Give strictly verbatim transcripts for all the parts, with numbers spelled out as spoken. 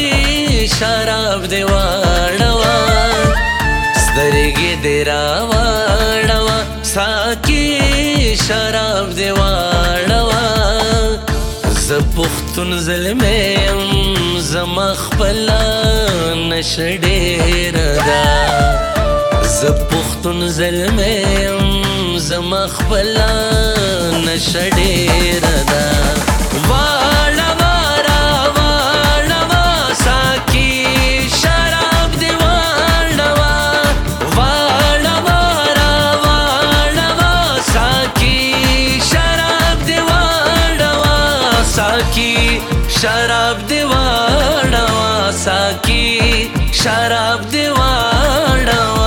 شراب دی واړوا سترګې دې راواړوا ساقي شراب دی واړوا زه پښتون زلمی یم زما خپله نشه ډېره ده زه پښتون زلمی یم زما خپله نشه ډېره ده واړوا راواړوا ساقي شراب دی واړوا واړوا راواړوا ساقي شراب دی واړوا ساقي شراب دی واړوا ساقي شراب دی واړوا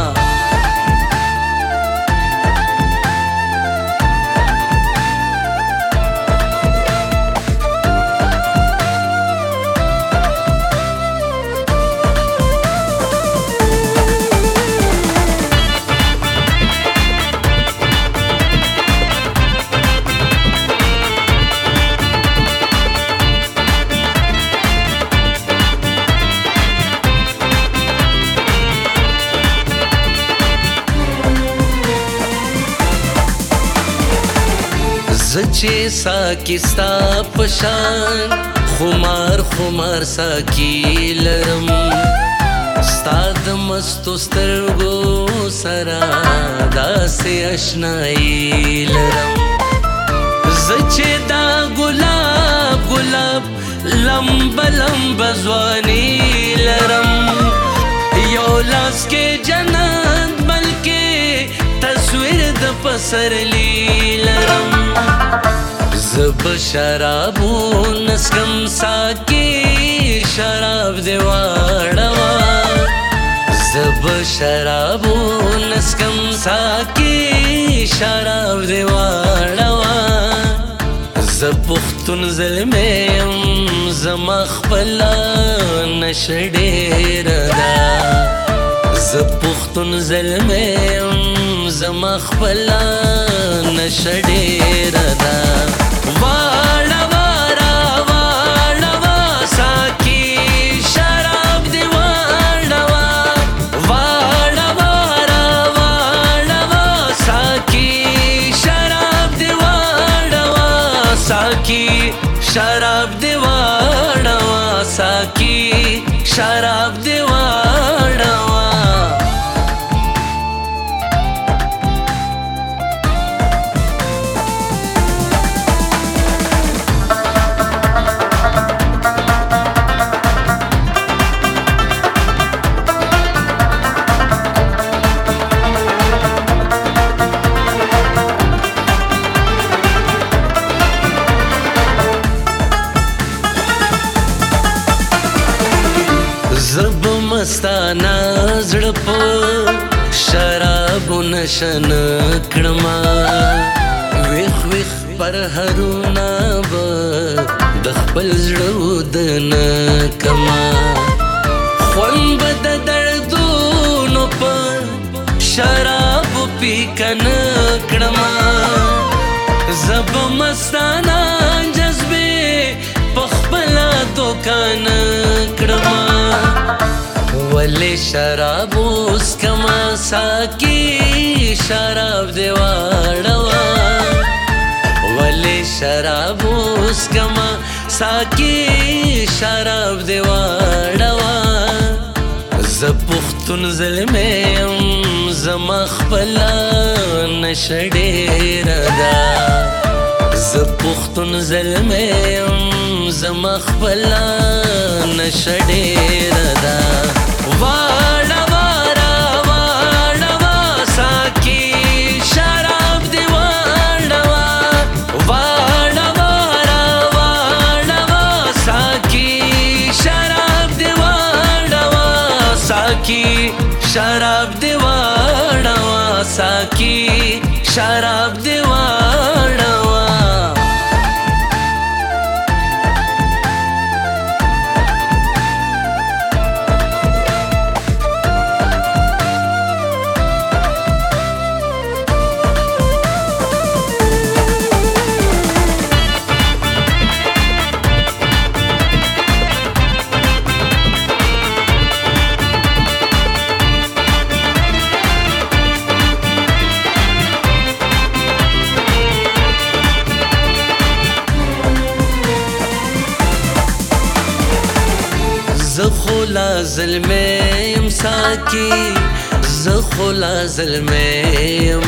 زچې ساقي ستا په شان خمار خمار ساقي لرم ستا د مستو سترګو سره داسې اشنایي لرم زچې دا ګلاب ګلاب لمبه لمبه ځواني لرم یو لاس کې جنت بلکې تصویر د پسرلی لرم زب شرابو نسکم ساقي شراب دی واړوا زب شرابو نسکم ساقي شراب دی واړوا زه پښتون زلمی یم زما خپله نشه ډېره ده زه پښتون زلمی یم زما خپله نشه ډېره ده واړوا راواړوا ساقي شراب دی واړوا واړوا راواړوا ساقي شراب دی واړوا ساقي شراب دی واړوا ساقي شراب دی واړوا زب مستانا زړه په شرابو نشه نه کړما ویښ ویښ پرهرونه به د خپل زړه ودنه کما خوند به د دردونو په شرابو پیکه نه کړما زب مستانا جذبې په خپله دوکه نه کړما ولې شراب وڅښمه ساقي شراب دی واړوا ولې شراب وڅښمه ساقي شراب دی واړوا زه پښتون زلمی یم زما خپله نشه ډېره ده زه پښتون زلمی یم زما خپله نشه ډېره ده واړوا راواړوا ساقي شراب دی واړوا واړوا راواړوا ساقي شراب دی واړوا ساقي شراب دی واړوا ساقي شراب دی واړوا زخولا ظلمیم ساکی زخولا ظلمیم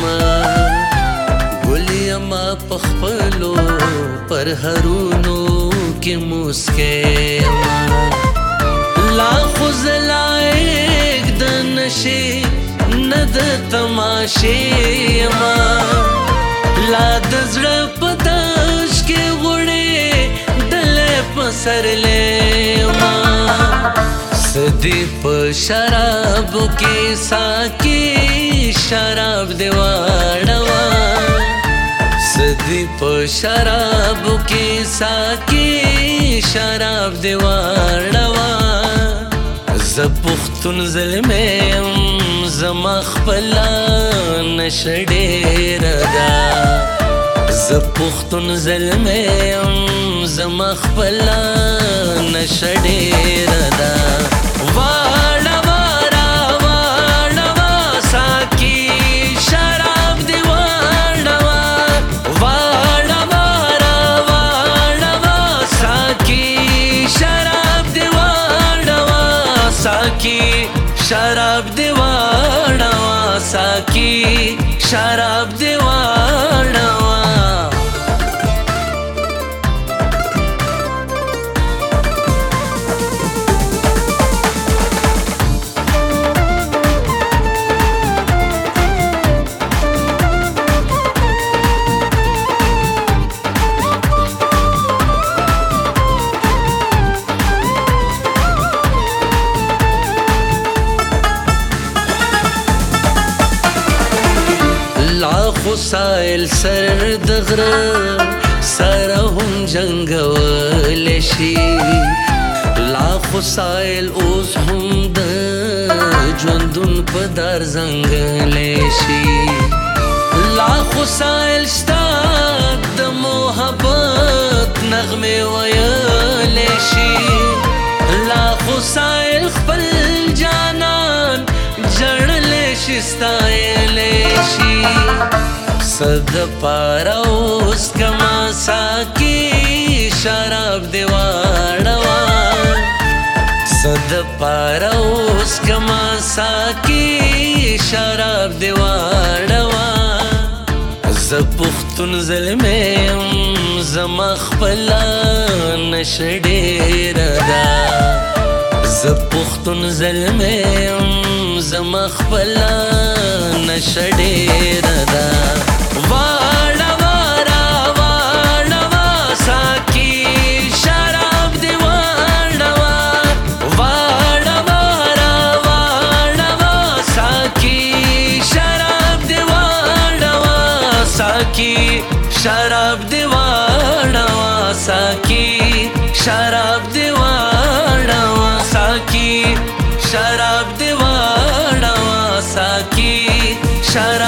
گلیم پخپلو پر هرونو کی مسکیم لا خزلائک دنشی ند تماشیم لا دزر پتاش کے غڑے دلے پسر لیما سدی په شراب کې ساکی شراب دیواړوا سدی په شراب کې ساکی شراب دیواړوا ز پختون ظلمم زما خپل نشډیر دا ز پختون ظلمم زما خپل نشډیر دا شراب دیواړوا ساکی شراب دیواړوا لاخو سائل سر دغر سره هم جنگول شي لاخو سائل اوس هم د ژوندون په در زنګل شي لاخو سائل شتا د محبت نغمه ویل شي لاخو سائل خپل جانان جړل شي ستایل شي صد پاروس کما ساکی شراب دیواړوا صد پاروس کما ساکی شراب دیواړوا ز پختون ظلمم زما خپل نشډیر دا ز پختون ظلمم زما خپل نشډیر دا شراب دیواړوا ساکی شراب دیواړوا ساکی شراب دیواړوا ساکی شراب